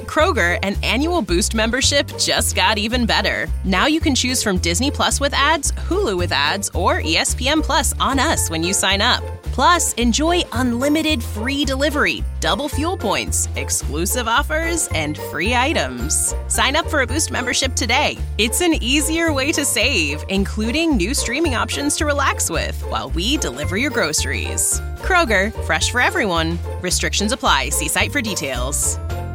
Kroger, an annual Boost membership just got even better. Now you can choose from Disney Plus with ads, Hulu with ads, or ESPN Plus on us when you sign up. Plus, enjoy unlimited free delivery, double fuel points, exclusive offers, and free items. Sign up for a Boost membership today. It's an easier way to save, including new streaming options to relax with while we deliver your groceries. Kroger, fresh for everyone. Restrictions apply. See site for details.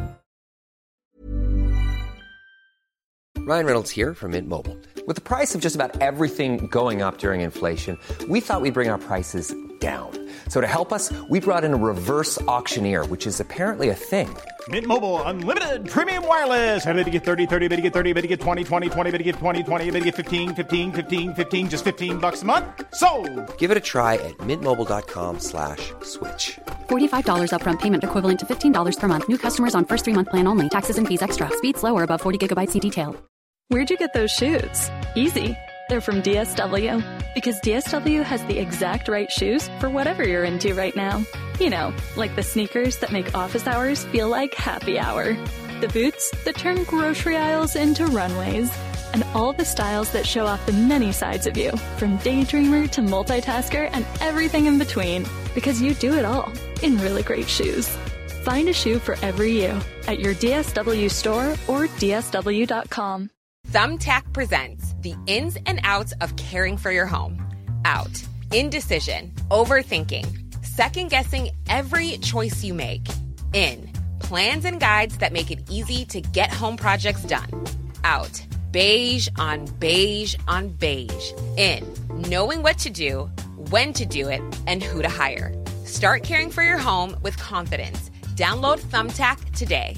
Ryan Reynolds here from Mint Mobile. With the price of just about everything going up during inflation, we thought we'd bring our prices down. So to help us, we brought in a reverse auctioneer, which is apparently a thing. Mint Mobile Unlimited Premium Wireless. How to get 30, 30, bit to get 30, bit to get 20, 20, 20, bit to get 20, 20, bit to get 15, 15, 15, 15, just $15 a month? Sold! Give it a try at mintmobile.com/switch. $45 upfront payment equivalent to $15 per month. New customers on first 3-month plan only. Taxes and fees extra. Speed slower above 40 gigabytes per detail. Where'd you get those shoes? Easy. They're from DSW. Because DSW has the exact right shoes for whatever you're into right now. You know, like the sneakers that make office hours feel like happy hour. The boots that turn grocery aisles into runways. And all the styles that show off the many sides of you. From daydreamer to multitasker and everything in between. Because you do it all in really great shoes. Find a shoe for every you at your DSW store or DSW.com. Thumbtack presents the ins and outs of caring for your home. Out. Indecision. Overthinking. Second-guessing every choice you make. In. Plans and guides that make it easy to get home projects done. Out. Beige on beige on beige. In. Knowing what to do, when to do it, and who to hire. Start caring for your home with confidence. Download Thumbtack today.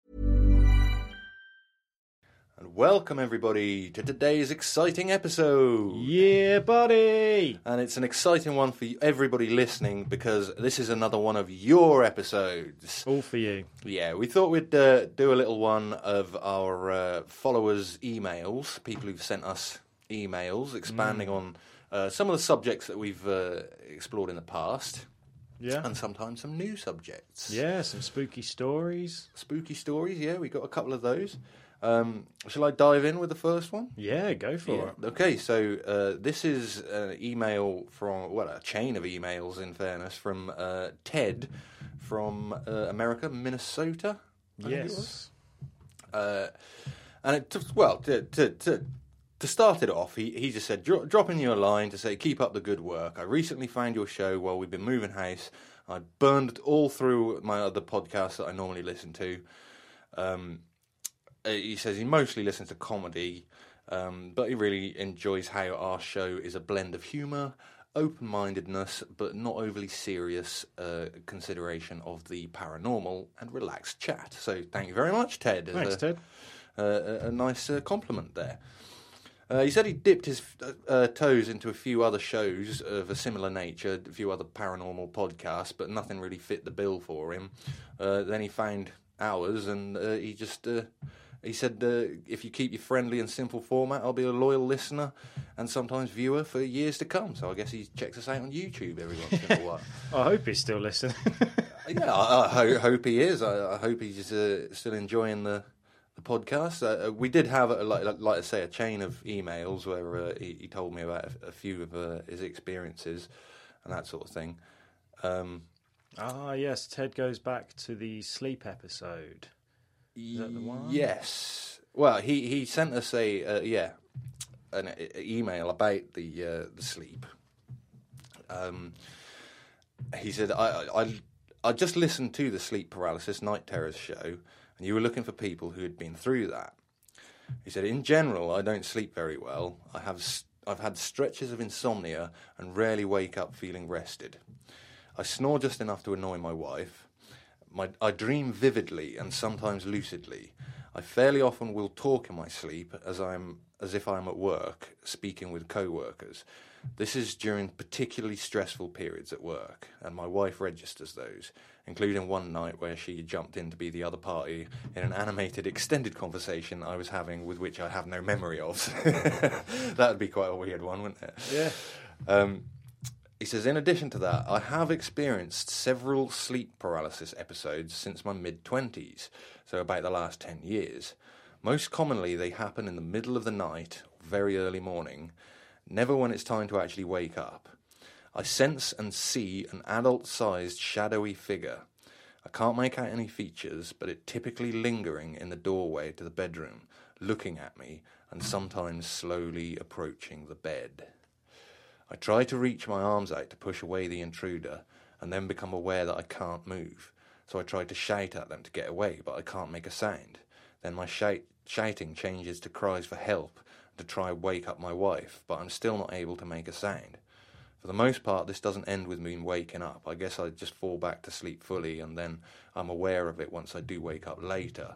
Welcome, everybody, to today's exciting episode. Yeah, buddy! And it's an exciting one for everybody listening because this is another one of your episodes. All for you. Yeah, we thought we'd do a little one of our followers' emails, people who've sent us emails, expanding on some of the subjects that we've explored in the past. Yeah. And sometimes some new subjects. Yeah, some spooky stories. Spooky stories, yeah, we got a couple of those. Shall I dive in with the first one? Yeah, go for it. Okay, so this is an email from, well, a chain of emails, in fairness, from Ted from America, Minnesota. I think it was. And it took, well, to start it off, he just said, dropping you a line to say, keep up the good work. I recently found your show while we've been moving house. I burned all through my other podcasts that I normally listen to. He says he mostly listens to comedy, but he really enjoys how our show is a blend of humour, open-mindedness, but not overly serious consideration of the paranormal and relaxed chat. So thank you very much, Ted. Thanks, Ted. A nice compliment there. He said he dipped his toes into a few other shows of a similar nature, a few other paranormal podcasts, but nothing really fit the bill for him. Then he found ours, and he just... He said, if you keep your friendly and simple format, I'll be a loyal listener and sometimes viewer for years to come. So I guess he checks us out on YouTube every once in a while. I hope he's still listening. Yeah, I hope he is. I hope he's still enjoying the podcast. We did have, like I say, a chain of emails where he told me about a few of his experiences and that sort of thing. Yes, Ted goes back to the sleep episode. Is that the one? Yes. Well, he sent us an email about the sleep. He said, I just listened to the Sleep Paralysis Night Terrors show, and you were looking for people who had been through that. He said, in general, I don't sleep very well. I've had stretches of insomnia and rarely wake up feeling rested. I snore just enough to annoy my wife. I dream vividly and sometimes lucidly. I fairly often will talk in my sleep as if I'm at work, speaking with co-workers. This is during particularly stressful periods at work, and my wife registers those, including one night where she jumped in to be the other party in an animated extended conversation I was having with which I have no memory of. That would be quite a weird one, wouldn't it? Yeah. He says, in addition to that, I have experienced several sleep paralysis episodes since my mid-20s, so about the last 10 years. Most commonly, they happen in the middle of the night, very early morning, never when it's time to actually wake up. I sense and see an adult-sized shadowy figure. I can't make out any features, but it typically lingering in the doorway to the bedroom, looking at me, and sometimes slowly approaching the bed. I try to reach my arms out to push away the intruder, and then become aware that I can't move. So I try to shout at them to get away, but I can't make a sound. Then my shouting changes to cries for help, to try and wake up my wife, but I'm still not able to make a sound. For the most part, this doesn't end with me waking up. I guess I just fall back to sleep fully, and then I'm aware of it once I do wake up later.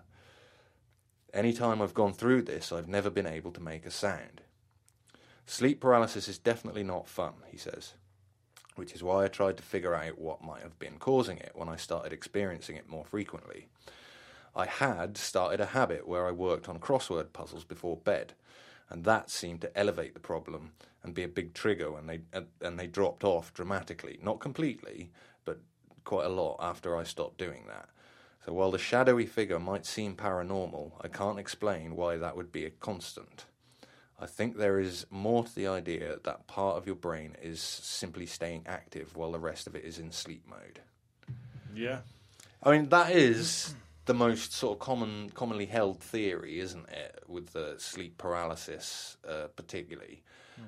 Any time I've gone through this, I've never been able to make a sound. Sleep paralysis is definitely not fun, he says, which is why I tried to figure out what might have been causing it when I started experiencing it more frequently. I had started a habit where I worked on crossword puzzles before bed, and that seemed to elevate the problem and be a big trigger when they dropped off dramatically. Not completely, but quite a lot after I stopped doing that. So while the shadowy figure might seem paranormal, I can't explain why that would be a constant. I think there is more to the idea that part of your brain is simply staying active while the rest of it is in sleep mode. Yeah. I mean, that is the most sort of commonly held theory, isn't it, with the sleep paralysis particularly.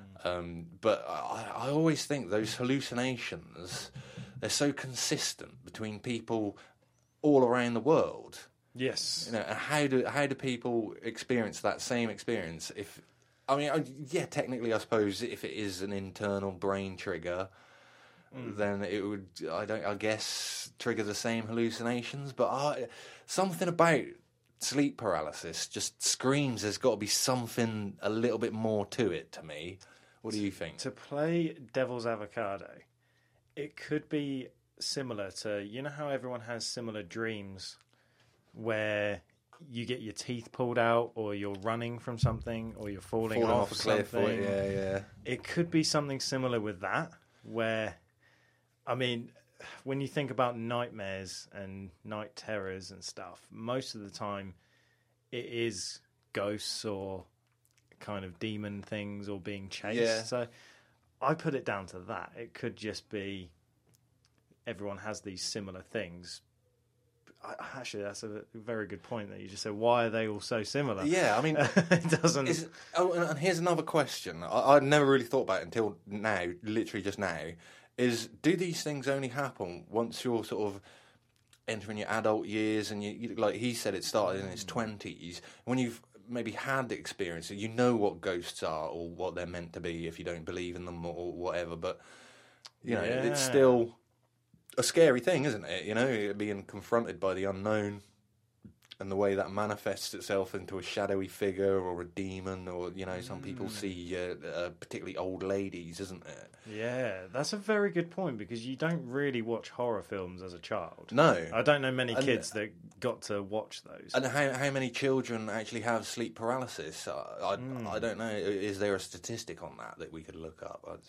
But I always think those hallucinations, they're so consistent between people all around the world. Yes. You know, how do people experience that same experience? Technically, I suppose if it is an internal brain trigger, then it would, I guess, trigger the same hallucinations. But something about sleep paralysis just screams there's got to be something a little bit more to it to me. What do you think? To play devil's avocado, it could be similar to, you know how everyone has similar dreams where you get your teeth pulled out, or you're running from something, or you're falling off a cliff, something. Yeah. It could be something similar with that, where, I mean, when you think about nightmares and night terrors and stuff, most of the time it is ghosts or kind of demon things or being chased. Yeah. So I put it down to that. It could just be everyone has these similar things. Actually, that's a very good point that you just said. Why are they all so similar? Yeah, I mean, it doesn't. And here's another question I'd never really thought about until now, literally just now, is do these things only happen once you're sort of entering your adult years, and you like he said, it started in his 20s, when you've maybe had the experience, you know what ghosts are or what they're meant to be if you don't believe in them or whatever, but you know, it's still a scary thing, isn't it? You know, being confronted by the unknown and the way that manifests itself into a shadowy figure or a demon, or, you know, some people see particularly old ladies, isn't it? Yeah, that's a very good point, because you don't really watch horror films as a child. No. I don't know many kids that got to watch those. And how many children actually have sleep paralysis? I don't know. Is there a statistic on that we could look up?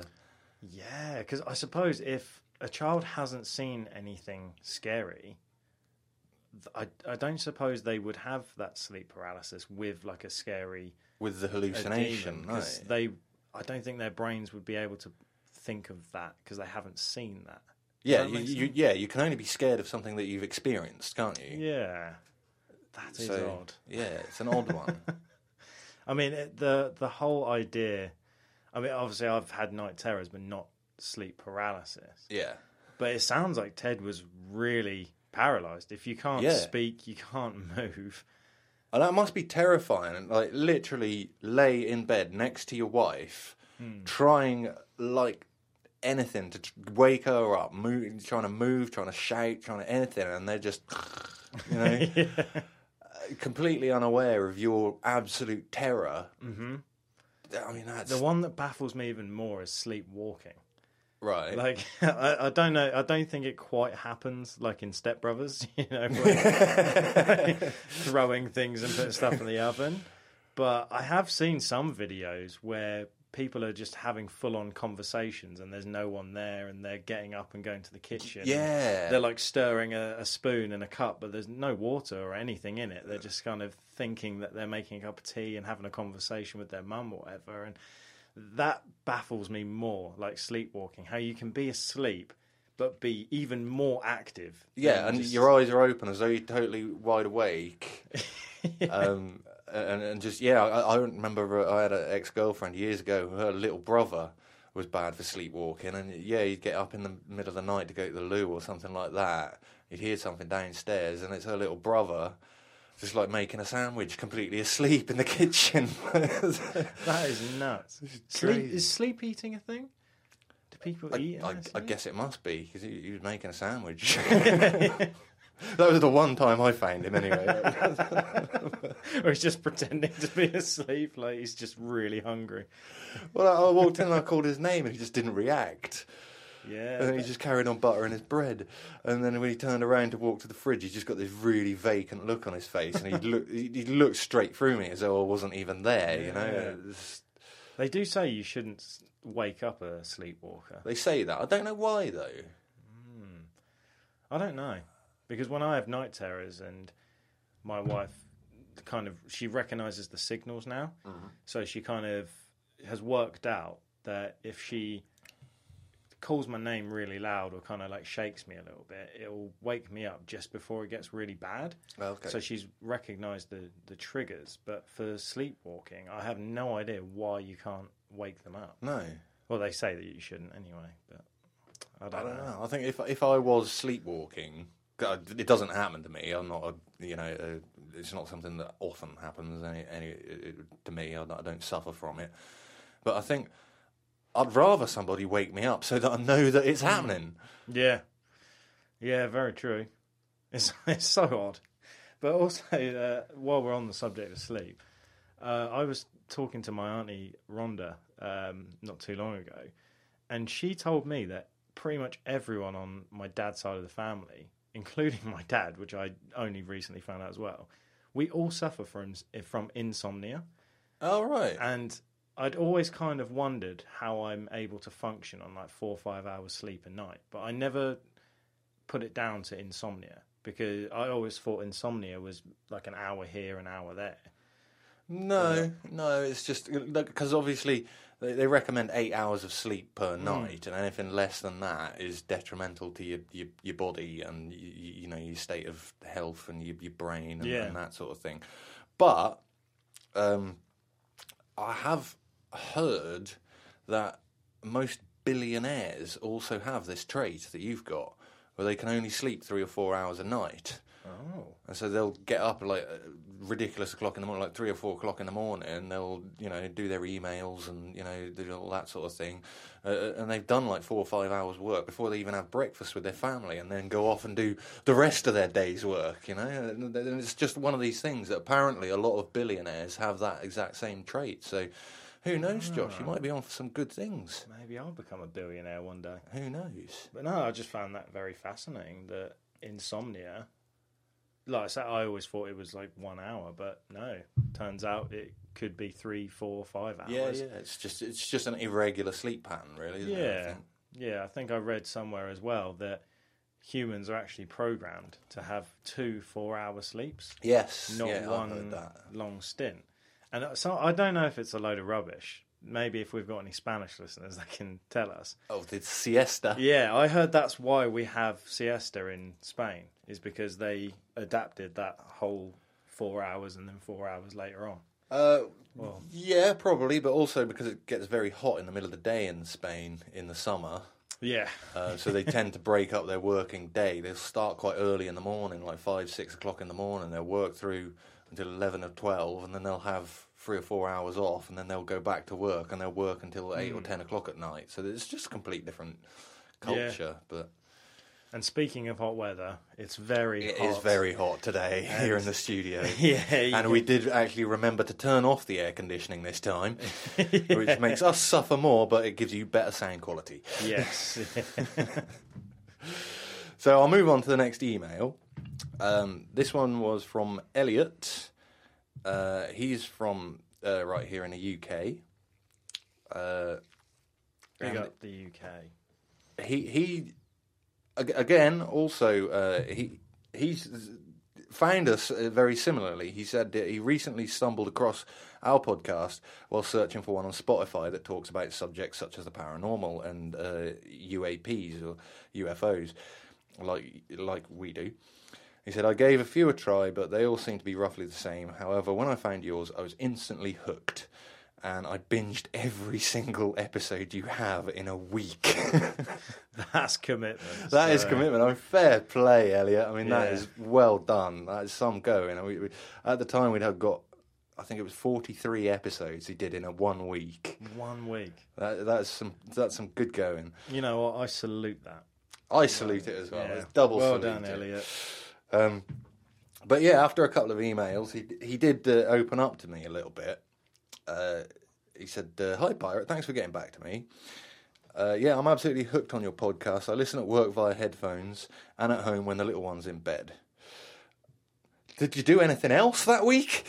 Yeah, because I suppose if a child hasn't seen anything scary, I don't suppose they would have that sleep paralysis with like a scary... With the hallucination, no. I don't think their brains would be able to think of that because they haven't seen that. Yeah, you can only be scared of something that you've experienced, can't you? Yeah, that is odd. Yeah, it's an odd one. I mean, the whole idea... I mean, obviously I've had night terrors, but not sleep paralysis. Yeah. But it sounds like Ted was really paralysed. If you can't speak, you can't move. And that must be terrifying. And like literally lay in bed next to your wife, trying like anything to wake her up, trying to move, trying to shout, trying to anything, and they're just, you know, completely unaware of your absolute terror. Mm-hmm. I mean, that's... The one that baffles me even more is sleepwalking. Right. Like, I don't know. I don't think it quite happens like in Step Brothers, you know, throwing things and putting stuff in the oven. But I have seen some videos where people are just having full-on conversations and there's no one there, and they're getting up and going to the kitchen. Yeah. They're like stirring a spoon in a cup, but there's no water or anything in it. They're just kind of thinking that they're making a cup of tea and having a conversation with their mum or whatever. And that baffles me more, like sleepwalking, how you can be asleep but be even more active. Yeah, and your eyes are open as though you're totally wide awake. And just, I remember I had an ex-girlfriend years ago. Her little brother was bad for sleepwalking, and he'd get up in the middle of the night to go to the loo or something like that. He'd hear something downstairs, and it's her little brother just like making a sandwich, completely asleep in the kitchen. That is nuts. Is sleep eating a thing? Do people eat? I guess it must be, because he was making a sandwich. That was the one time I found him, anyway. Or he's just pretending to be asleep, like he's just really hungry. Well, I walked in and I called his name, and he just didn't react. Yeah. And then he just carried on buttering his bread. And then when he turned around to walk to the fridge, he just got this really vacant look on his face, and he looked straight through me as though I wasn't even there, you know? They do say you shouldn't wake up a sleepwalker. They say that. I don't know why, though. I don't know. Because when I have night terrors, and my wife she recognises the signals now. Mm-hmm. So she kind of has worked out that if she calls my name really loud or kind of like shakes me a little bit, it'll wake me up just before it gets really bad. Okay. So she's recognised the triggers. But for sleepwalking, I have no idea why you can't wake them up. No. Well, they say that you shouldn't anyway, but I don't know. I think if I was sleepwalking, it doesn't happen to me. I'm not it's not something that often happens to me. I don't suffer from it. But I think I'd rather somebody wake me up so that I know that it's happening. Yeah, very true. It's so odd. But also, while we're on the subject of sleep, I was talking to my auntie Rhonda not too long ago, and she told me that pretty much everyone on my dad's side of the family, including my dad, which I only recently found out as well, we all suffer from insomnia. Oh, right. And I'd always kind of wondered how I'm able to function on like 4 or 5 hours sleep a night, but I never put it down to insomnia, because I always thought insomnia was like an hour here, an hour there. No, it's just because obviously they recommend 8 hours of sleep per night, and anything less than that is detrimental to your body and your state of health and your brain and that sort of thing. But I have heard that most billionaires also have this trait that you've got, where they can only sleep 3 or 4 hours a night. Oh. And so they'll get up at like ridiculous o'clock in the morning, like 3 or 4 o'clock in the morning, and they'll, do their emails and, do all that sort of thing. And they've done like 4 or 5 hours work before they even have breakfast with their family, and then go off and do the rest of their day's work, And it's just one of these things that apparently a lot of billionaires have that exact same trait. So who knows, Josh? You might be on for some good things. Maybe I'll become a billionaire one day. Who knows? But no, I just found that very fascinating, that insomnia... Like I said, I always thought it was like 1 hour, but no. Turns out it could be 3, 4, 5 hours. Yeah. It's just an irregular sleep pattern, really. Isn't it, I think I read somewhere as well that humans are actually programmed to have 2 4-hour sleeps. Yes, not I've one heard that. long stint. And so I don't know if it's a load of rubbish. Maybe if we've got any Spanish listeners, they can tell us. Oh, the siesta. Yeah, I heard that's why we have siesta in Spain, is because they adapted that whole 4 hours and then 4 hours later on. Yeah, probably, but also because it gets very hot in the middle of the day in Spain in the summer. Yeah. So they tend to break up their working day. They'll start quite early in the morning, like 5, 6 o'clock in the morning. They'll work through until 11 or 12, and then they'll have 3 or 4 hours off, and then they'll go back to work, and they'll work until 8 or 10 o'clock at night. So it's just a complete different culture. Yeah. And speaking of hot weather, it's very hot. It is very hot today here in the studio. Yeah. We did actually remember to turn off the air conditioning this time, which makes us suffer more, but it gives you better sound quality. Yes. So I'll move on to the next email. This one was from Elliot. He's from right here in the UK. Big up the UK. He again also he's found us very similarly. He said that he recently stumbled across our podcast while searching for one on Spotify that talks about subjects such as the paranormal and UAPs or UFOs, like we do. He said, I gave a few a try, but they all seem to be roughly the same. However, when I found yours, I was instantly hooked. And I binged every single episode you have in a week. That's commitment. That is commitment. I mean, fair play, Elliot. I mean, that is well done. That is some go. You know, we at the time we'd have got, I think it was 43 episodes he did in a 1 week. 1 week. That's some good going. You know what? I salute that. I salute it as well. Yeah. It's double well salute. Done, Elliot. But yeah, after a couple of emails, he did open up to me a little bit. He said, hi, Pirate, thanks for getting back to me. Yeah, I'm absolutely hooked on your podcast. I listen at work via headphones and at home when the little one's in bed. Did you do anything else that week?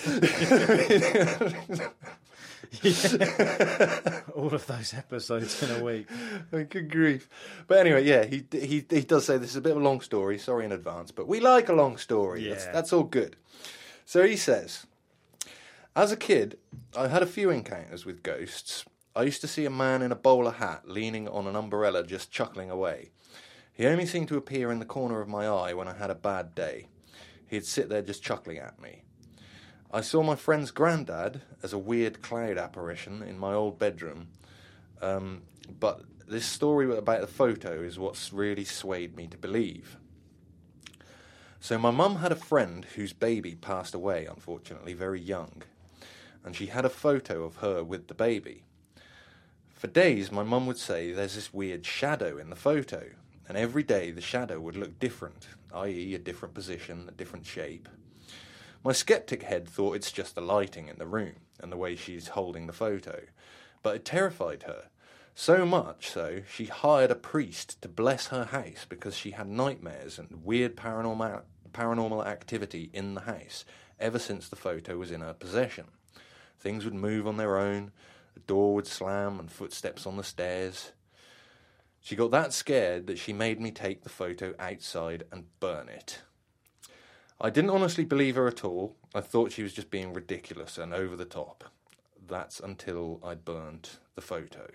All of those episodes in a week. Good grief. But anyway, yeah, he does say this is a bit of a long story. Sorry in advance, but we like a long story. Yeah. That's all good. So he says, as a kid, I had a few encounters with ghosts. I used to see a man in a bowler hat leaning on an umbrella just chuckling away. He only seemed to appear in the corner of my eye when I had a bad day. He'd sit there just chuckling at me. I saw my friend's granddad as a weird cloud apparition in my old bedroom. But this story about the photo is what's really swayed me to believe. So my mum had a friend whose baby passed away, unfortunately, very young. And she had a photo of her with the baby. For days, my mum would say there's this weird shadow in the photo, and every day the shadow would look different, i.e. a different position, a different shape. My skeptic head thought it's just the lighting in the room and the way she's holding the photo, but it terrified her. So much so, she hired a priest to bless her house because she had nightmares and weird paranormal activity in the house ever since the photo was in her possession. Things would move on their own, the door would slam and footsteps on the stairs. She got that scared that she made me take the photo outside and burn it. I didn't honestly believe her at all. I thought she was just being ridiculous and over the top. That's until I burnt the photo.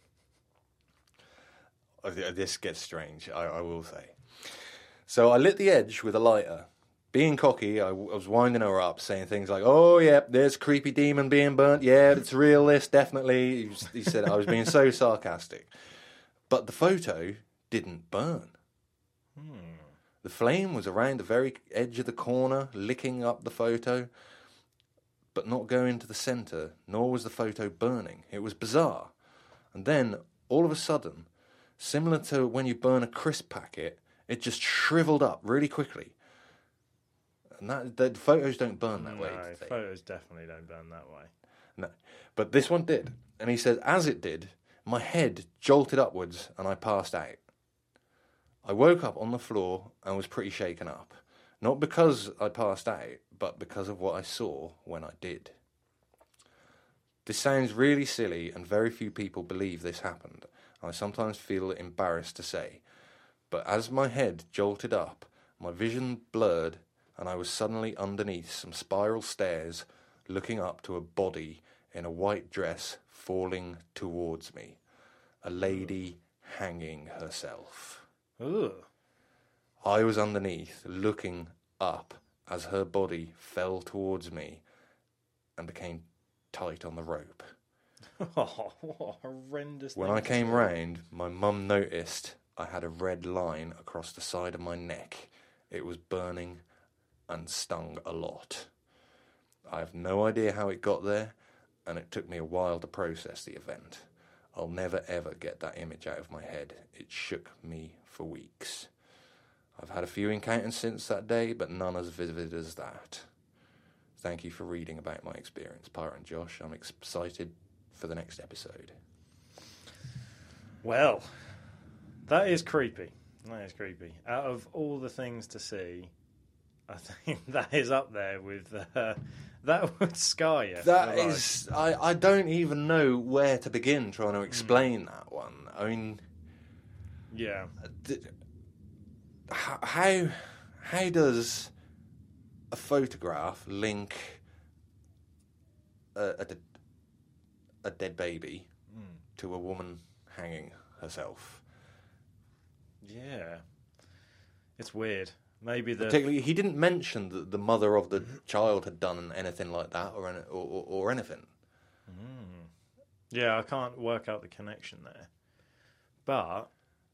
This gets strange, I will say. So I lit the edge with a lighter. Being cocky, I was winding her up, saying things like, oh, yeah, there's a creepy demon being burnt. Yeah, it's real, this, definitely. He said I was being so sarcastic. But the photo didn't burn. The flame was around the very edge of the corner, licking up the photo, but not going to the centre, nor was the photo burning. It was bizarre. And then, all of a sudden, similar to when you burn a crisp packet, it just shriveled up really quickly. And the photos don't burn that way. No, photos definitely don't burn that way. No, but this one did. And he said, as it did, my head jolted upwards and I passed out. I woke up on the floor and was pretty shaken up. Not because I passed out, but because of what I saw when I did. This sounds really silly and very few people believe this happened. I sometimes feel embarrassed to say. But as my head jolted up, my vision blurred and I was suddenly underneath some spiral stairs, looking up to a body in a white dress falling towards me. A lady hanging herself. Ugh. I was underneath, looking up as her body fell towards me and became tight on the rope. Oh, what a horrendous When thing I to came see. round, my mum noticed I had a red line across the side of my neck. It was burning and stung a lot. I have no idea how it got there, and it took me a while to process the event. I'll never ever get that image out of my head. It shook me for weeks. I've had a few encounters since that day, but none as vivid as that. Thank you for reading about my experience, Pirate and Josh. I'm excited for the next episode. Well, that is creepy. That is creepy. Out of all the things to see, I think that is up there with that would scar you. That is, I don't even know where to begin trying to explain that one. I mean, yeah. How does a photograph link a dead baby to a woman hanging herself? Yeah, it's weird. Maybe particularly he didn't mention that the mother of the child had done anything like that or anything. Yeah, I can't work out the connection there, but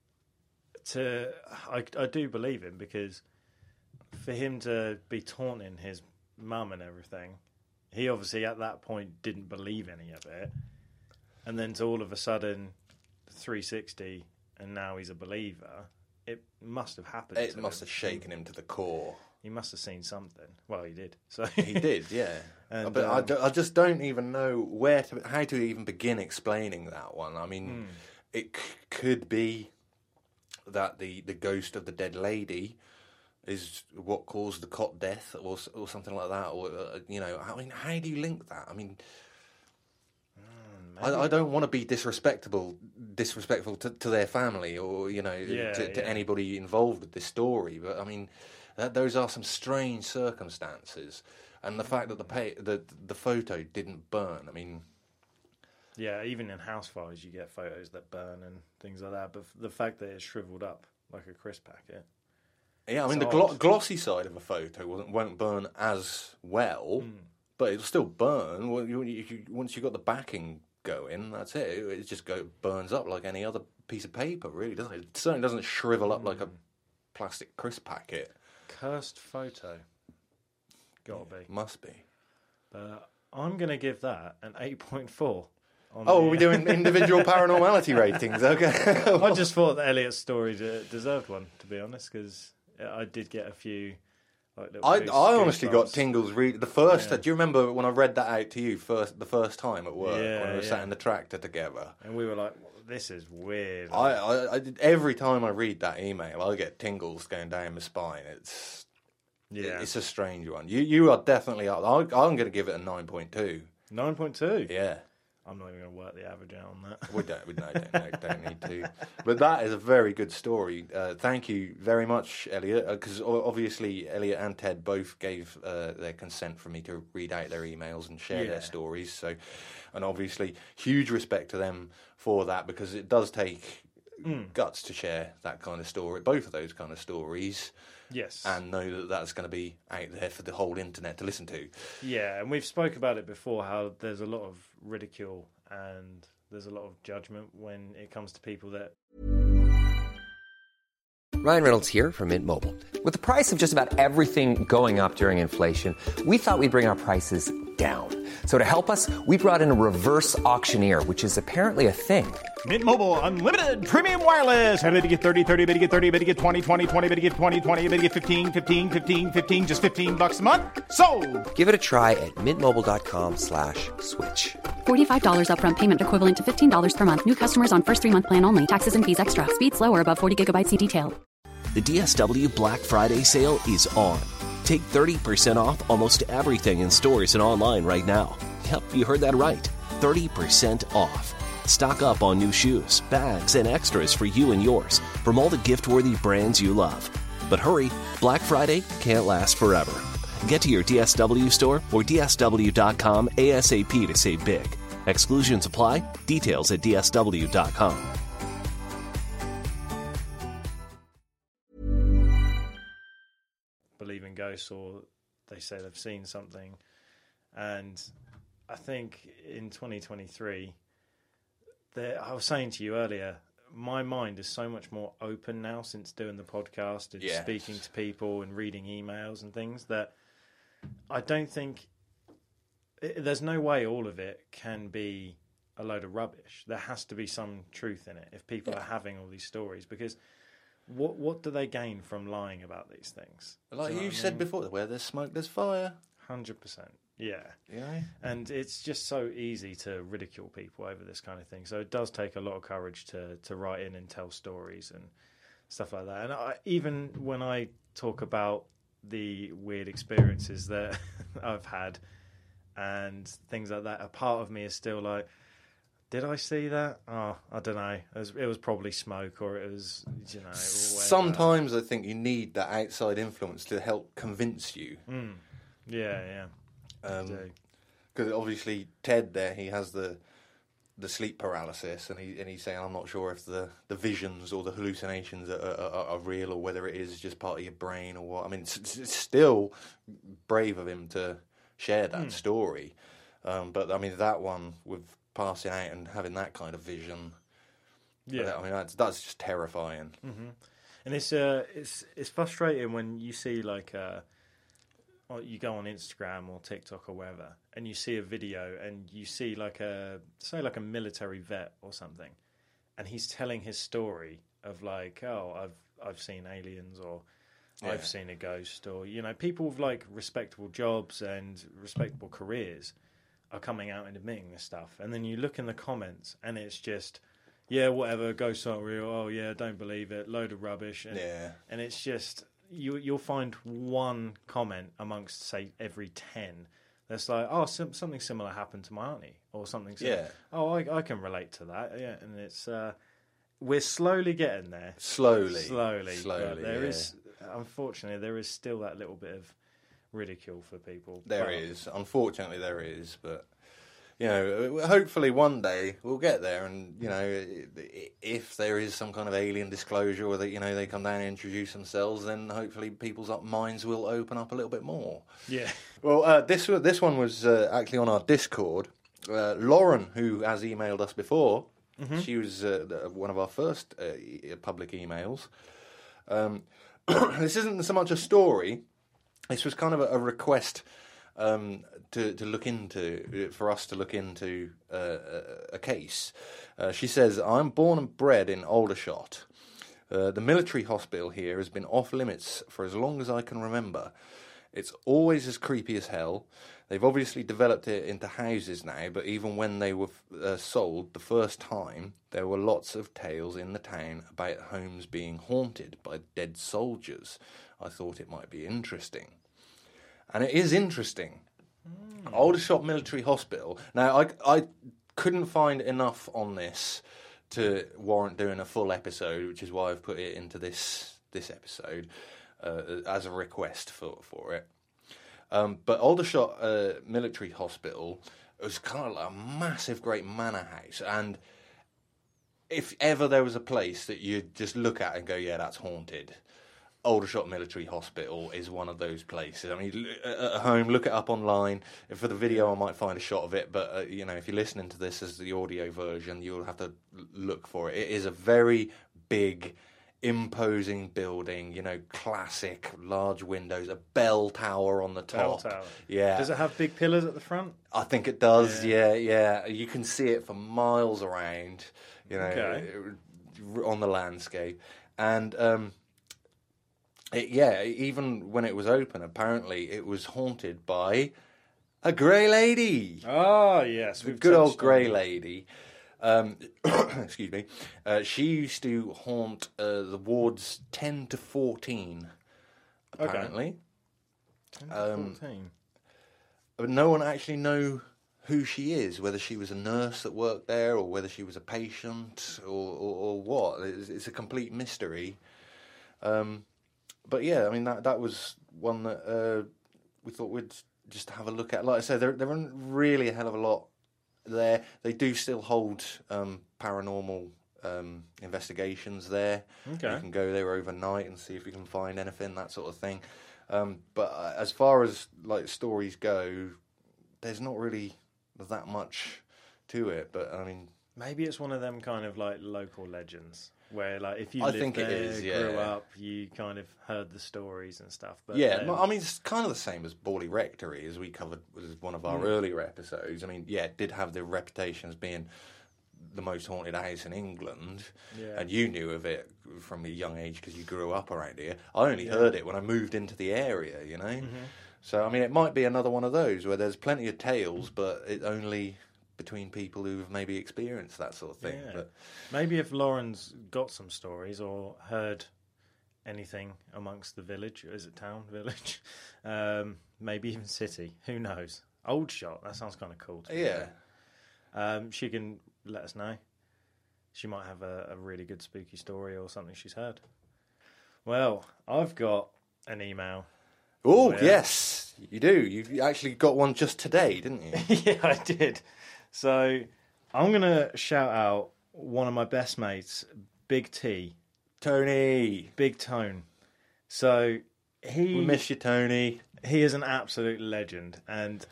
I do believe him, because for him to be taunting his mum and everything, he obviously at that point didn't believe any of it, and then to all of a sudden 360 and now he's a believer. It must have happened. It must have shaken him to the core. He must have seen something. Well, he did. So he did, yeah. And, but I just don't even know how to even begin explaining that one. I mean, it could be that the ghost of the dead lady is what caused the cot death, or something like that. Or I mean, how do you link that? I mean, I don't want to be disrespectful to their family, or to anybody involved with this story. But I mean, those are some strange circumstances, and the fact that the photo didn't burn. I mean, yeah, even in house fires you get photos that burn and things like that. But the fact that it's shriveled up like a crisp packet. Yeah, I mean, the glossy side of a photo won't burn as well, but it'll still burn. Well, once you've got the backing going, that's it. It just burns up like any other piece of paper, really, doesn't it? It certainly doesn't shrivel up like a plastic crisp packet. Cursed photo. Gotta be. Must be. But I'm going to give that an 8.4. Are we doing individual paranormality ratings? Okay. I just thought that Elliot's story deserved one, to be honest, because I did get a few... I honestly got tingles. The first, do you remember when I read that out to you the first time at work, when we were sat in the tractor together? And we were like, this is weird. I did, every time I read that email, I get tingles going down my spine. It's a strange one. You are definitely up. I'm going to give it a 9.2. 9.2? Yeah. I'm not even going to work the average out on that. We don't need to. But that is a very good story. Thank you very much, Elliot, because obviously Elliot and Ted both gave their consent for me to read out their emails and share their stories. So, and obviously, huge respect to them for that, because it does take guts to share that kind of story, both of those kind of stories. Yes. And know that that's going to be out there for the whole internet to listen to. Yeah, and we've spoke about it before, how there's a lot of ridicule and there's a lot of judgment when it comes to people that... Ryan Reynolds here from Mint Mobile. With the price of just about everything going up during inflation, we thought we'd bring our prices down. So to help us, we brought in a reverse auctioneer, which is apparently a thing. Mint Mobile Unlimited Premium Wireless. How to get 30, 30, how to get 30, how to get 20, 20, 20, how to get 20, 20, how to get 15, 15, 15, 15, just $15 a month? Sold! Give it a try at mintmobile.com/switch. $45 upfront payment equivalent to $15 per month. New customers on first 3-month plan only. Taxes and fees extra. Speed slower above 40 gigabytes. See detail. The DSW Black Friday sale is on. Take 30% off almost everything in stores and online right now. Yep, you heard that right. 30% off. Stock up on new shoes, bags, and extras for you and yours from all the gift-worthy brands you love. But hurry, Black Friday can't last forever. Get to your DSW store or DSW.com ASAP to save big. Exclusions apply. Details at DSW.com. Believe in ghosts, or they say they've seen something. And I think in 2023, I was saying to you earlier, my mind is so much more open now since doing the podcast and speaking to people and reading emails and things, that I don't think there's no way all of it can be a load of rubbish. There has to be some truth in it if people are having all these stories, because what do they gain from lying about these things? Like you said before, where there's smoke, there's fire. 100%. Yeah. And it's just so easy to ridicule people over this kind of thing. So it does take a lot of courage to write in and tell stories and stuff like that. And even when I talk about the weird experiences that I've had and things like that, a part of me is still like, did I see that? Oh, I don't know. It was probably smoke, or it was, you know. Whatever. Sometimes I think you need that outside influence to help convince you. Yeah. Because obviously Ted there, he has the sleep paralysis, and he's saying, I'm not sure if the visions or the hallucinations are real, or whether it is just part of your brain or what. I mean, it's still brave of him to share that story. But I mean, that one with passing out and having that kind of vision, I mean, that's just terrifying. And it's frustrating when you see like or you go on Instagram or TikTok or wherever, and you see a video and you see like a military vet or something, and he's telling his story of like, oh, I've seen aliens, or I've seen a ghost, or, you know, people with like respectable jobs and respectable careers are coming out and admitting this stuff, and then you look in the comments and it's just, yeah, whatever, ghosts aren't real, oh yeah, don't believe it, load of rubbish, and it's just, you'll find one comment amongst, say, every 10 that's like, oh, something similar happened to my auntie, or something similar. Oh, I can relate to that, and it's we're slowly getting there. Slowly. But there is, unfortunately, there is still that little bit of ridicule for people. Unfortunately there is, but you know, hopefully one day we'll get there, and you know, if there is some kind of alien disclosure, or that, you know, they come down and introduce themselves, then hopefully people's minds will open up a little bit more. Well, this one was actually on our Discord. Lauren, who has emailed us before, she was one of our first public emails. This isn't so much a story. This was kind of a request to look into, for us to look into a case. She says, I'm born and bred in Aldershot. The military hospital here has been off limits for as long as I can remember. It's always as creepy as hell. They've obviously developed it into houses now, but even when they were sold the first time, there were lots of tales in the town about homes being haunted by dead soldiers. I thought it might be interesting. And it is interesting. Aldershot Military Hospital. Now, I couldn't find enough on this to warrant doing a full episode, which is why I've put it into this episode as a request for it. But Aldershot Military Hospital was kind of like a massive, great manor house. And if ever there was a place that you'd just look at and go, yeah, that's haunted, Aldershot Military Hospital is one of those places. I mean, at home, look it up online. For the video, I might find a shot of it, but you know, if you're listening to this as the audio version, you'll have to look for it. It is a very big, imposing building. You know, classic, large windows, a bell tower on the top. Bell tower. Yeah. Does it have big pillars at the front? I think it does. Yeah. You can see it for miles around. You know, on the landscape, and even when it was open, apparently it was haunted by a grey lady. Oh, yes. The good old grey lady. Excuse me. She used to haunt the wards 10 to 14, apparently. 10 to 14. But no one actually know who she is, whether she was a nurse that worked there, or whether she was a patient, or what. It's a complete mystery. But yeah, I mean, that was one that we thought we'd just have a look at. Like I said, there aren't really a hell of a lot there. They do still hold paranormal investigations there. Okay. You can go there overnight and see if you can find anything, that sort of thing. But as far as like stories go, there's not really that much to it. But I mean, maybe it's one of them kind of like local legends, where like if you lived there, grew up, you kind of heard the stories and stuff. But I mean, it's kind of the same as Borley Rectory, as we covered as one of our earlier episodes. I mean, it did have the reputation as being the most haunted house in England, and you knew of it from a young age because you grew up around here. I only heard it when I moved into the area, you know. Mm-hmm. So I mean, it might be another one of those where there's plenty of tales, but it only between people who've maybe experienced that sort of thing. Yeah. But maybe if Lauren's got some stories or heard anything amongst the village. Is it town, village? Maybe even city. Who knows? Old shot. That sounds kind of cool. She can let us know. She might have a really good spooky story or something she's heard. Well, I've got an email. Oh, yes, you do. You actually got one just today, didn't you? Yeah, I did. So I'm going to shout out one of my best mates, Big T. Tony. Big Tone. So We miss you, Tony. He is an absolute legend. And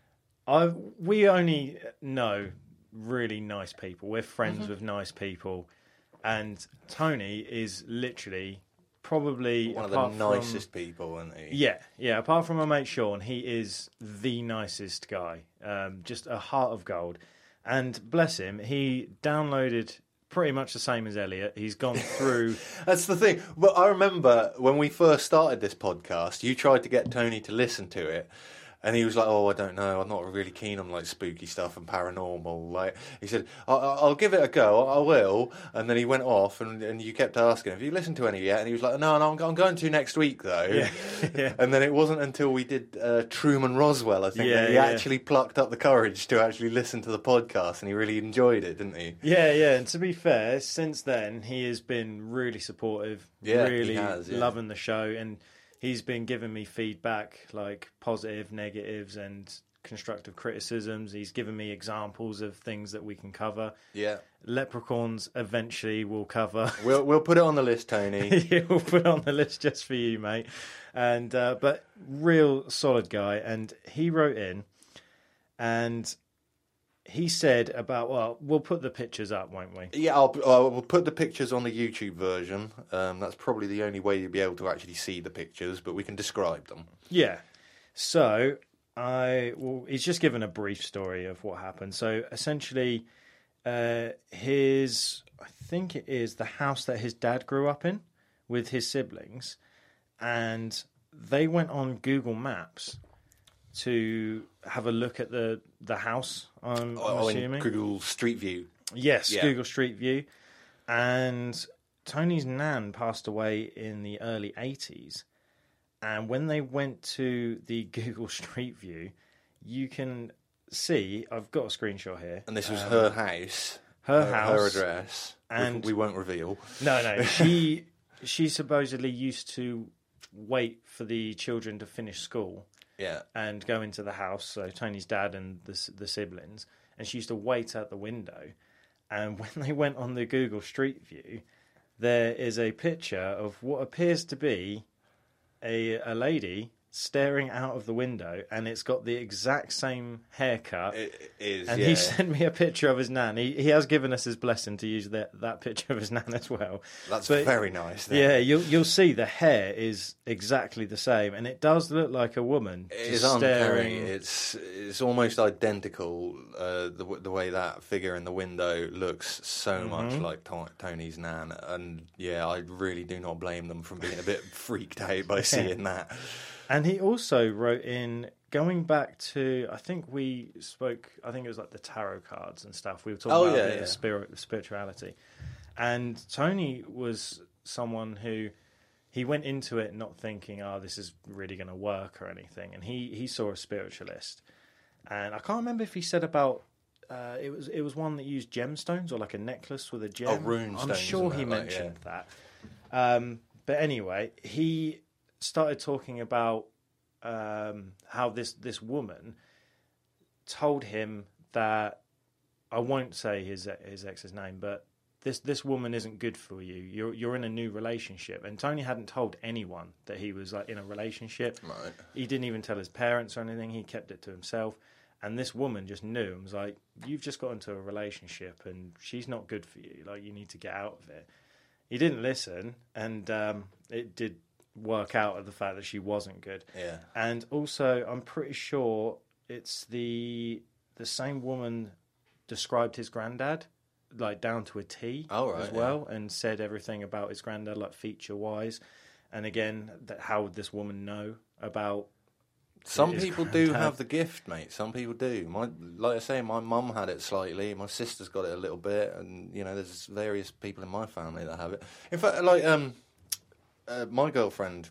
we only know really nice people. We're friends with nice people. And Tony is literally probably one of the nicest people, isn't he? Yeah. Apart from my mate Sean, he is the nicest guy. Just a heart of gold. And bless him, he downloaded pretty much the same as Elliot. He's gone through... That's the thing. But I remember when we first started this podcast, you tried to get Tony to listen to it. And he was like, "Oh, I don't know. I'm not really keen on like spooky stuff and paranormal." Like he said, "I'll give it a go. I will." And then he went off, and you kept asking, "Have you listened to any yet?" And he was like, "No, I'm going to next week though." Yeah. And then it wasn't until we did Truman Roswell, I think, that he actually plucked up the courage to actually listen to the podcast, and he really enjoyed it, didn't he? Yeah. And to be fair, since then he has been really supportive, really loving the show, and he's been giving me feedback, like positive, negatives, and constructive criticisms. He's given me examples of things that we can cover. Yeah. Leprechauns eventually we'll cover. We'll put it on the list, Tony. Yeah, we'll put it on the list just for you, mate. And but real solid guy. And he wrote in, and he said about, we'll put the pictures up, won't we? Yeah, we'll put the pictures on the YouTube version. That's probably the only way you'll be able to actually see the pictures, but we can describe them. Yeah. So he's just given a brief story of what happened. So essentially, I think it is the house that his dad grew up in with his siblings, and they went on Google Maps to have a look at the house, I'm assuming. Google Street View. Yes, yeah. Google Street View. And Tony's nan passed away in the early 80s. And when they went to the Google Street View, you can see, I've got a screenshot here. And this was her house. Her house. Her address. And we won't reveal. No. She supposedly used to wait for the children to finish school. Yeah. And go into the house, so Tony's dad and the siblings, and she used to wait at the window. And when they went on the Google Street View, there is a picture of what appears to be a lady staring out of the window, and it's got the exact same haircut. It is, and he sent me a picture of his nan. He has given us his blessing to use that picture of his nan as well. That's very nice. Then. Yeah, you'll see the hair is exactly the same, and it does look like a woman. It is uncanny. It's almost identical. The way that figure in the window looks so much like Tony's nan, and yeah, I really do not blame them from being a bit freaked out by seeing that. And he also wrote in, going back to, I think it was like the tarot cards and stuff. We were talking about spirituality. And Tony was someone who, he went into it not thinking, this is really going to work or anything. And he saw a spiritualist. And I can't remember if he said about, it was one that used gemstones or like a necklace with a gem. Oh, rune stones. I'm sure he mentioned that. But anyway, he started talking about how this woman told him that, I won't say his ex's name, but this woman isn't good for you. You're in a new relationship, and Tony hadn't told anyone that he was like in a relationship. Right. He didn't even tell his parents or anything. He kept it to himself. And this woman just knew and was like, "You've just got into a relationship, and she's not good for you. Like, you need to get out of it." He didn't listen, and it did work out of the fact that she wasn't good. Yeah. And also, I'm pretty sure it's the same woman described his granddad, like down to a T as well, and said everything about his granddad, like feature-wise. And again, how would this woman know about Some people do have the gift, mate. Some people do. Like I say, my mum had it slightly. My sister's got it a little bit. And, there's various people in my family that have it. In fact, like... my girlfriend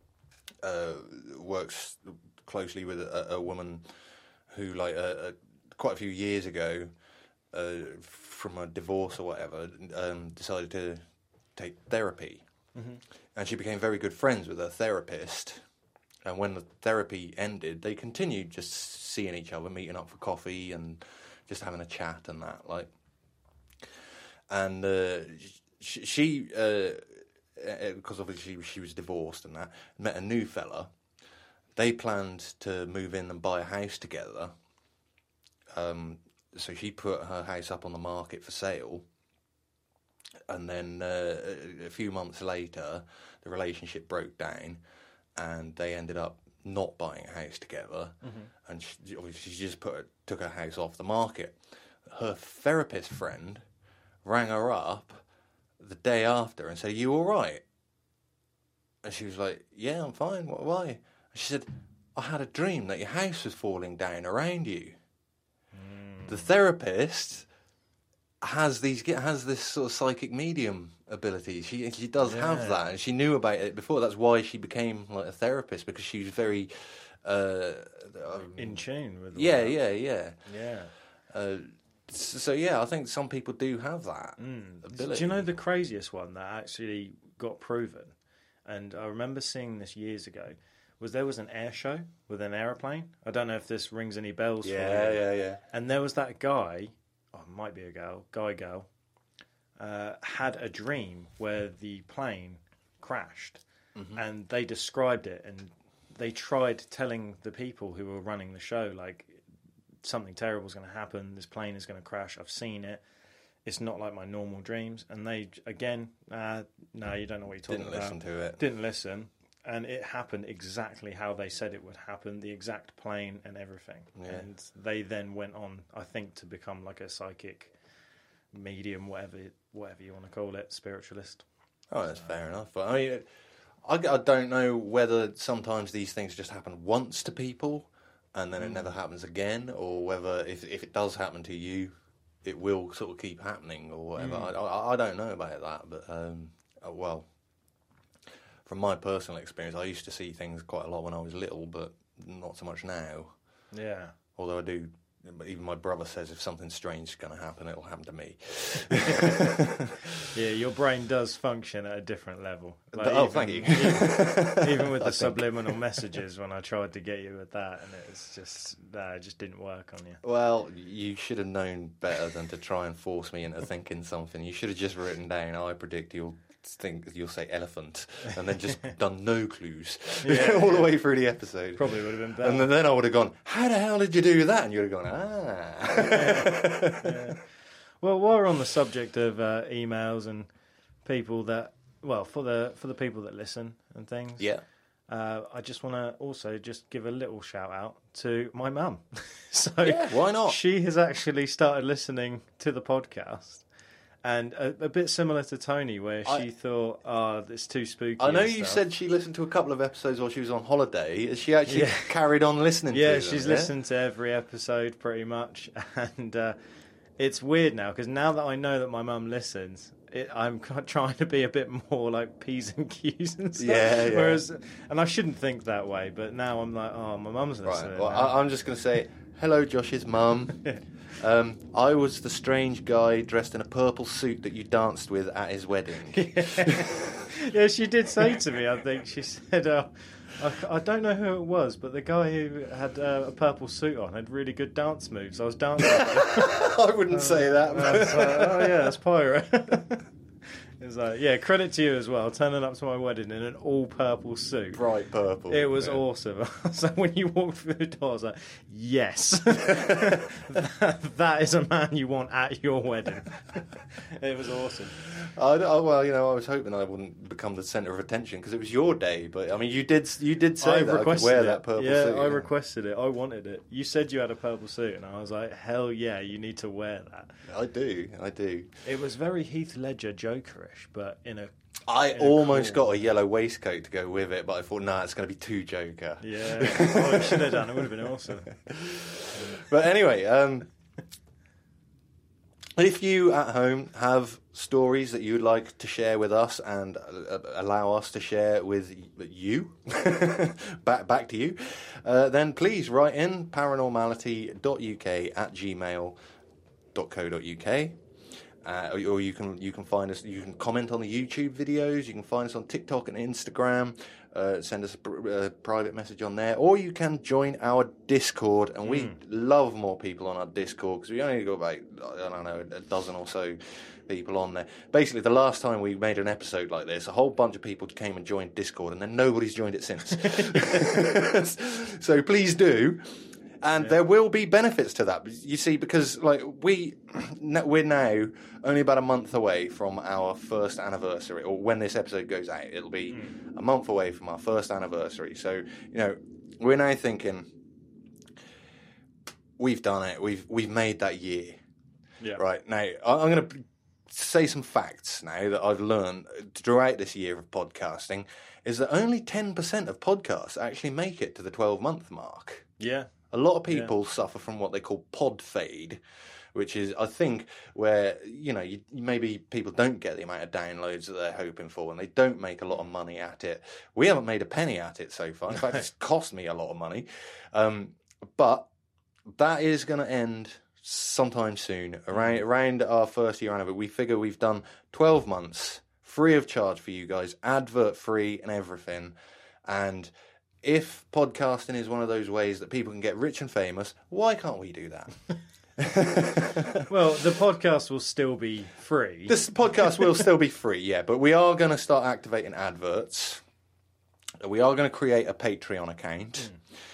works closely with a woman who, like, quite a few years ago, from a divorce or whatever, decided to take therapy. And she became very good friends with her therapist. And when the therapy ended, they continued just seeing each other, meeting up for coffee and just having a chat and that. Like, and she because obviously she was divorced and that, met a new fella. They planned to move in and buy a house together. So she put her house up on the market for sale. And then a few months later, the relationship broke down, and they ended up not buying a house together. And she just took her house off the market. Her therapist friend rang her up the day after and said, "Are you all right?" And she was like, "Yeah, I'm fine. Why?" And she said, "I had a dream that your house was falling down around you." The therapist has this sort of psychic medium ability. She does have that, and she knew about it before. That's why she became like a therapist, because she was very in tune with. Yeah. So yeah, I think some people do have that ability. Do you know the craziest one that actually got proven? And I remember seeing this years ago. There was an air show with an aeroplane. I don't know if this rings any bells for you. Yeah. And there was that guy, it might be a girl, had a dream where the plane crashed. And they described it, and they tried telling the people who were running the show, like, something terrible is going to happen, this plane is going to crash, I've seen it, it's not like my normal dreams. And they, again, no, you don't know what you're talking about. Didn't listen to it. Didn't listen. And it happened exactly how they said it would happen, the exact plane and everything. Yeah. And they then went on, I think, to become like a psychic medium, whatever you want to call it, spiritualist. Oh, that's fair enough. But I mean, I don't know whether sometimes these things just happen once to people and then it never happens again, or whether if it does happen to you, it will sort of keep happening or whatever. I don't know about that, but well, from my personal experience, I used to see things quite a lot when I was little, but not so much now. Yeah. Although I do, even my brother says if something strange is going to happen, it'll happen to me. Yeah, your brain does function at a different level. Like thank you. Even with the subliminal messages, when I tried to get you with that, and it just didn't work on you. Well, you should have known better than to try and force me into thinking something. You should have just written down, I predict you'll say elephant, and then just done no clues all the way through the episode. Probably would have been better. And then I would have gone, how the hell did you do that? And you would have gone, Yeah. Well, while we're on the subject of emails and people that, well, for the people that listen and things, I just want to also just give a little shout out to my mum. So why not? She has actually started listening to the podcast. And a bit similar to Tony, where she thought, it's too spooky. I know you said she listened to a couple of episodes while she was on holiday. Has she actually carried on listening to them? Yeah, she's listened to every episode pretty much. And it's weird now, because now that I know that my mum listens, I'm trying to be a bit more like P's and Q's and stuff. Yeah. Whereas, and I shouldn't think that way, but now I'm like, oh, my mum's listening. Right, well, I'm just going to say, hello, Josh's mum. I was the strange guy dressed in a purple suit that you danced with at his wedding. Yeah, she did say to me, I think, she said, I don't know who it was, but the guy who had a purple suit on had really good dance moves. I was dancing with him. I wouldn't say that. But oh, yeah, that's pirate. It was like, yeah, credit to you as well, turning up to my wedding in an all-purple suit. Bright purple. It was awesome. So when you walked through the door, I was like, yes, that is a man you want at your wedding. It was awesome. Well, I was hoping I wouldn't become the centre of attention because it was your day, but I mean, you did say that I could wear that purple suit. Yeah, I requested it. I wanted it. You said you had a purple suit, and I was like, hell yeah, you need to wear that. I do. It was very Heath Ledger Joker-ish, but I almost got a yellow waistcoat to go with it, but I thought, it's going to be too Joker. Yeah, you should have done. It would have been awesome. But anyway, If you at home have stories that you would like to share with us and allow us to share with you, back to you, then please write in paranormality.uk@gmail.co.uk. Or you can find us. You can comment on the YouTube videos. You can find us on TikTok and Instagram. Send us a private message on there, or you can join our Discord. And we love more people on our Discord because we only got about a dozen or so people on there. Basically, the last time we made an episode like this, a whole bunch of people came and joined Discord, and then nobody's joined it since. So please do. And there will be benefits to that. You see, because we're now only about a month away from our first anniversary, or when this episode goes out, it'll be a month away from our first anniversary. So, we're now thinking, we've done it. We've made that year. Yeah. Right. Now, I'm going to say some facts now that I've learned throughout this year of podcasting, is that only 10% of podcasts actually make it to the 12-month mark. Yeah. A lot of people suffer from what they call pod fade, which is, I think, where, maybe people don't get the amount of downloads that they're hoping for, and they don't make a lot of money at it. We haven't made a penny at it so far. In fact, it's cost me a lot of money. But that is going to end sometime soon, around our first year anniversary. We figure we've done 12 months free of charge for you guys, advert free and everything. And if podcasting is one of those ways that people can get rich and famous, why can't we do that? Well, the podcast will still be free. This podcast will still be free, yeah, but we are going to start activating adverts. We are going to create a Patreon account,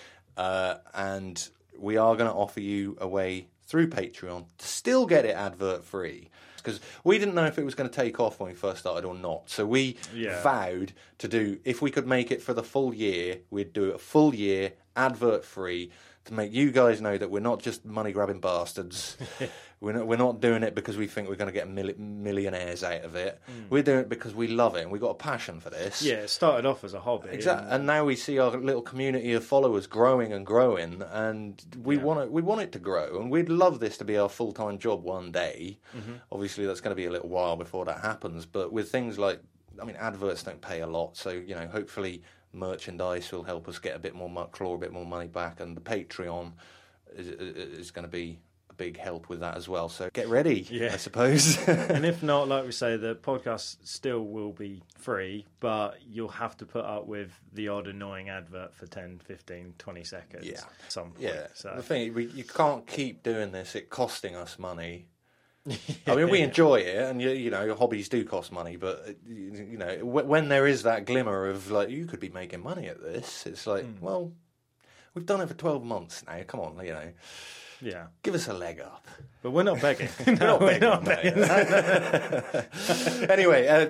and we are going to offer you a way through Patreon to still get it advert free. Because we didn't know if it was going to take off when we first started or not. So we vowed to do, if we could make it for the full year, we'd do it a full year, advert free, to make you guys know that we're not just money-grabbing bastards. We're not doing it because we think we're going to get millionaires out of it. We're doing it because we love it and we've got a passion for this. Yeah, it started off as a hobby. Exactly. And now we see our little community of followers growing and growing, and we want it to grow, and we'd love this to be our full-time job one day. Obviously, that's going to be a little while before that happens, but with things like, adverts don't pay a lot, so, hopefully merchandise will help us get a bit more claw a bit more money back, and the Patreon is going to be a big help with that as well. So get ready, I suppose. And if not, like we say, the podcast still will be free, but you'll have to put up with the odd annoying advert for 10, 15, 20 seconds at some point. Yeah. So. The thing, you can't keep doing this, it costing us money. We enjoy it, and hobbies do cost money, but when there is that glimmer of you could be making money at this, it's well, we've done it for 12 months now. Come on, give us a leg up. But we're not begging. We're not begging. Anyway,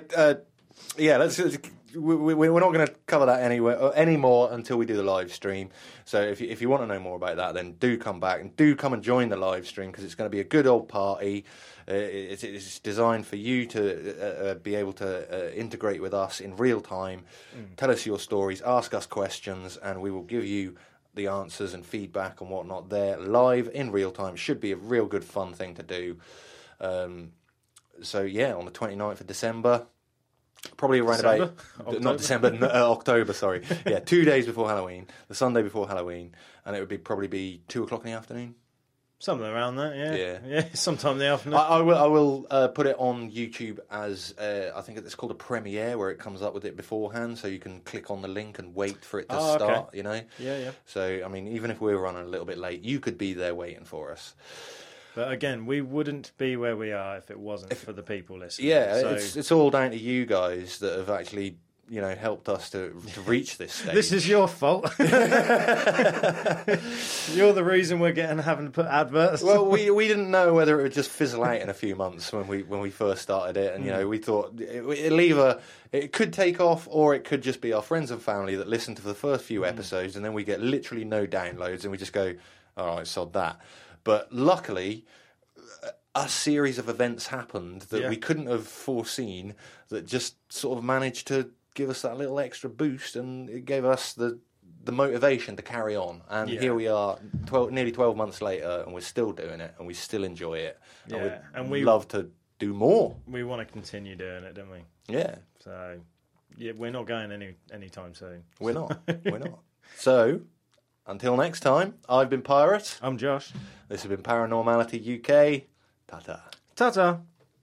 we're not going to cover that anymore until we do the live stream. So if you want to know more about that, then do come back and do come and join the live stream, because it's going to be a good old party. It's designed for you to be able to integrate with us in real time, tell us your stories, ask us questions, and we will give you the answers and feedback and whatnot there live in real time. Should be a real good fun thing to do. On the 29th of December, probably around October, sorry. Yeah, 2 days before Halloween, the Sunday before Halloween, and it would probably be 2 o'clock in the afternoon. Something around that, yeah. Sometime in the afternoon. I will put it on YouTube as I think it's called a premiere, where it comes up with it beforehand, so you can click on the link and wait for it to start. Okay. Yeah. So even if we're running a little bit late, you could be there waiting for us. But again, we wouldn't be where we are if it wasn't for the people listening. Yeah, so it's all down to you guys that have actually helped us to reach this stage. This is your fault. You're the reason we're having to put adverts. Well, we didn't know whether it would just fizzle out in a few months when we first started it, and we thought it could take off, or it could just be our friends and family that listen to the first few episodes, and then we get literally no downloads, and we just go, all right, sod that. But luckily, a series of events happened that we couldn't have foreseen, that just sort of managed to give us that little extra boost, and it gave us the the motivation to carry on. And here we are, nearly 12 months later, and we're still doing it, and we still enjoy it. Yeah, and we love to do more. We want to continue doing it, don't we? Yeah. So, we're not going anytime soon. We're not. We're not. So, until next time, I've been Pirate. I'm Josh. This has been Paranormality UK. Ta-ta. Ta-ta.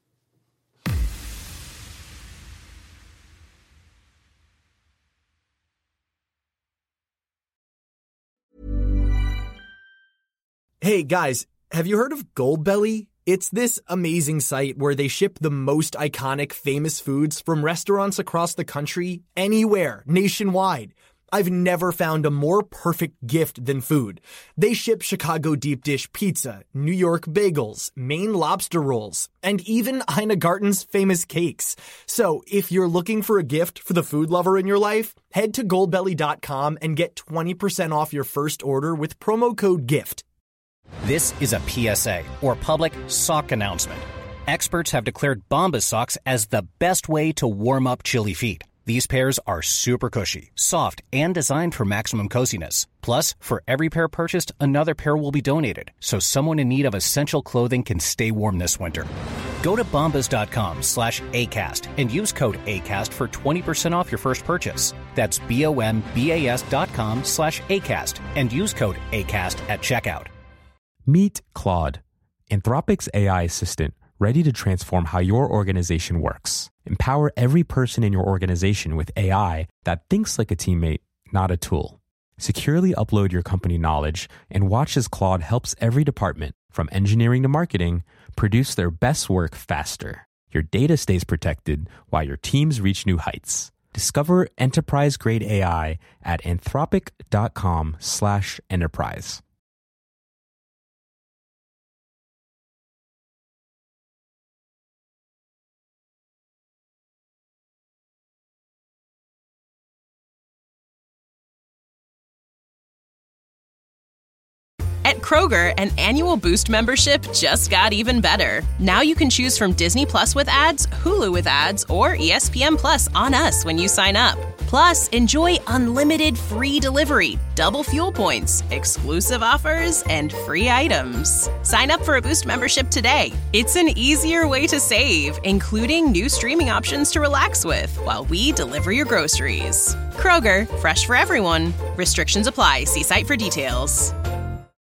Hey guys, have you heard of Goldbelly? It's this amazing site where they ship the most iconic famous foods from restaurants across the country, anywhere, nationwide. I've never found a more perfect gift than food. They ship Chicago deep dish pizza, New York bagels, Maine lobster rolls, and even Ina Garten's famous cakes. So if you're looking for a gift for the food lover in your life, head to goldbelly.com and get 20% off your first order with promo code GIFT. This is a PSA, or public sock announcement. Experts have declared Bombas socks as the best way to warm up chilly feet. These pairs are super cushy, soft, and designed for maximum coziness. Plus, for every pair purchased, another pair will be donated, so someone in need of essential clothing can stay warm this winter. Go to bombas.com/ACAST and use code ACAST for 20% off your first purchase. That's BOMBAS.com/ACAST and use code ACAST at checkout. Meet Claude, Anthropic's AI assistant, ready to transform how your organization works. Empower every person in your organization with AI that thinks like a teammate, not a tool. Securely upload your company knowledge and watch as Claude helps every department, from engineering to marketing, produce their best work faster. Your data stays protected while your teams reach new heights. Discover enterprise-grade AI at anthropic.com/enterprise. At Kroger, an annual Boost membership just got even better. Now you can choose from Disney Plus with ads, Hulu with ads, or ESPN Plus on us when you sign up. Plus, enjoy unlimited free delivery, double fuel points, exclusive offers, and free items. Sign up for a Boost membership today. It's an easier way to save, including new streaming options to relax with while we deliver your groceries. Kroger, fresh for everyone. Restrictions apply. See site for details.